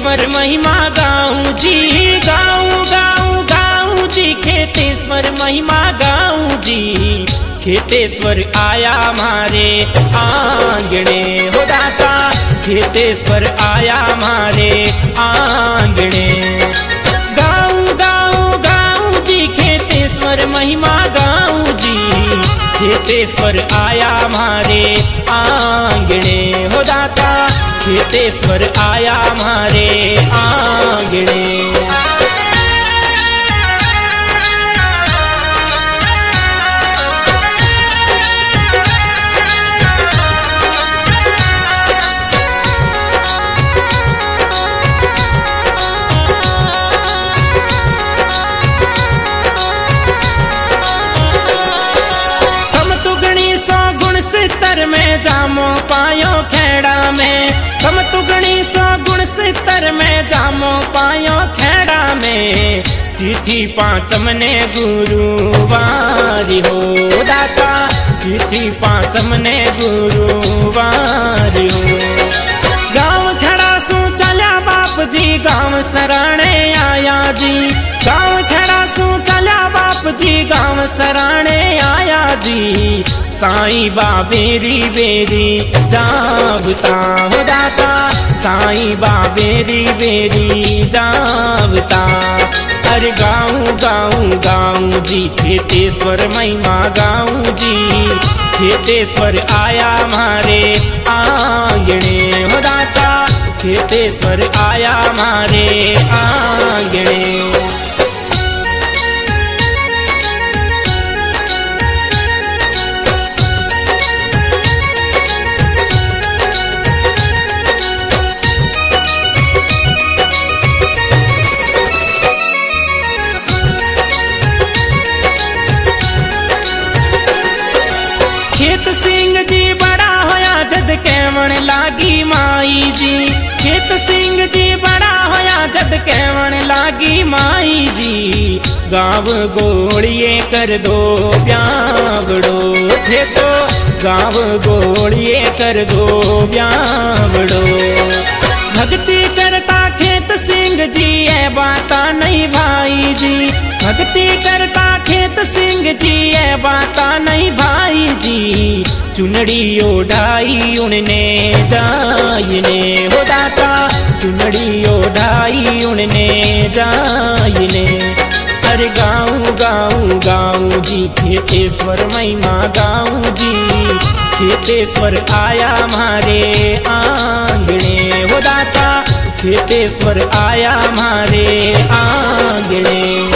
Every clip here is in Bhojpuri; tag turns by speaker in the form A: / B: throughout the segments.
A: खेतेश्वर महिमा गाऊं जी, गाऊं गाऊं गाऊं जी, खेतेश्वर महिमा गाऊं जी। खेतेश्वर आया मारे आंगणे हो दाता, खेतेश्वर आया मारे आंगणे। गाऊं गाऊं गाऊं जी, खेतेश्वर महिमा गाऊं जी। खेतेश्वर आया मारे आंगणे हो दाता, खेतेश्वर आया मारे आंगणे। में जामो पायो खेड़ा में, समतुगणी सौ गुण सितर में जामो पायो खेड़ा में। तिथि पांचम ने गुरुवारी हो दाता, तिथि पांचम ने गुरुवारी हो। गाँव खेड़ा सू चल्या बाप जी, गाँव सराणे आया जी। गाँव खेड़ा सू चल्या बाप जी, गाँव सराणे आया जी। साईं बाबेरी बेरी जावता हो दाता, साईं बाबेरी बेरी जावता। अरे गाऊं गाऊं गाऊं जी, खेतेश्वर महिमा गाऊं जी। खेतेश्वर आया मारे आंगणे हो दाता, खेतेश्वर आया मारे आंगणे। खेत सिंह जी बड़ा होया जद केवण लागी माई जी। खेत सिंह जी बड़ा होया जद केवण लागी माई जी। गाँव गोड़िए कर दो ब्यावड़ो थे तो, गाँव गोड़िए कर दो ब्यावड़ो। भक्ति करता खेत सिंह जी, ये बाता नहीं भाई जी। भक्ति करता खेत सिंह जी, ये बाता नहीं भाई जी। चुनड़ी ओढ़ाई उनने जायने हो दाता, चुनड़ी ओढ़ाई उनने जायने। अरे गाऊं गाऊं गाऊं जी, खेतेश्वर महिमा गाऊं जी। खेतेश्वर आया मारे आंगणे हो दाता, खेतेश्वर आया मारे आंगणे।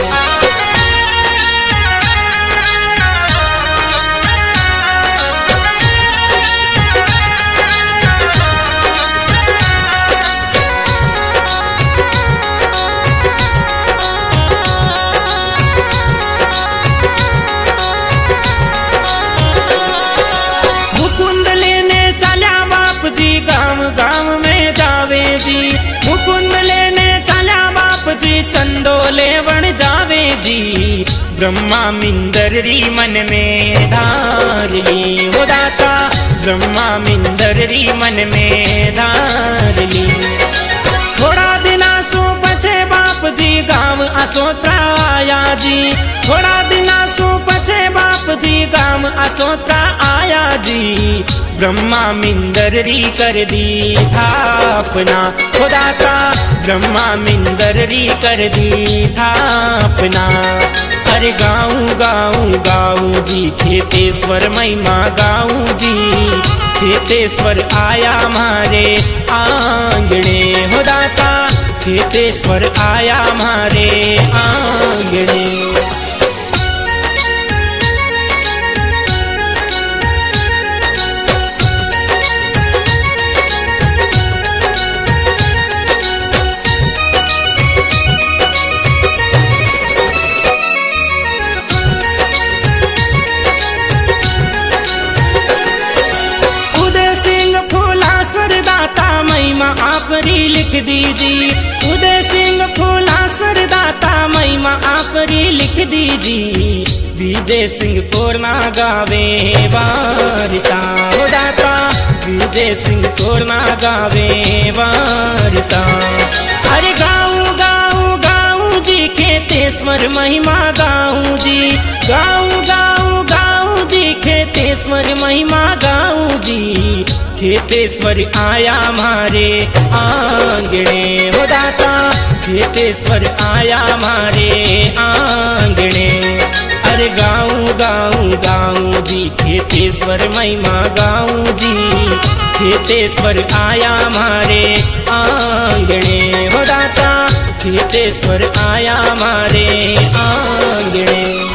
A: गाँव गाँव में जावे जी, मुकुंद लेने चला बाप जी। चंदोले बन जावे जी, ब्रह्मा मिंदरी मन में धार ली हो दाता, ब्रह्मा मिंदरी मन में धार ली। थोड़ा दिना सो पछे बाप जी, गाँव असोत्रा आया जी। थोड़ा दिना सो पछे बाप जी, गाँव असोत्रा आया जी। ब्रह्मा मिंदरी कर दी थापना हो दाता, ब्रह्मा मिंदरी कर दी थापना। अरे गाऊं गाऊं गाऊं जी, खेतेश्वर महिमा गाऊं जी। खेतेश्वर आया मारे आंगणे हो दाता, खेतेश्वर आया मारे आंगणे। महिमा आपरी लिख दीजी, उदय सिंह फूला सरदाता महिमा आपरी लिख दीजी। विजय सिंह कोरना गावे वारिता हो दाता, विजय सिंह कोरना गावे वारिता। अरे गाऊं गाऊं गाऊं जी खेतेश्वर महिमा गाऊं जी, गाऊं गाऊं गाऊं जी खेतेश्वर महिमा गाऊं जी। खेतेश्वर आया मारे आंगणे हो दाता, खेतेश्वर आया मारे आंगणे। अरे गाऊं गाऊं गाऊं जी खेतेश्वर महिमा गाऊं जी, खेतेश्वर आया मारे आंगणे हो दाता, खेतेश्वर आया मारे आंगणे।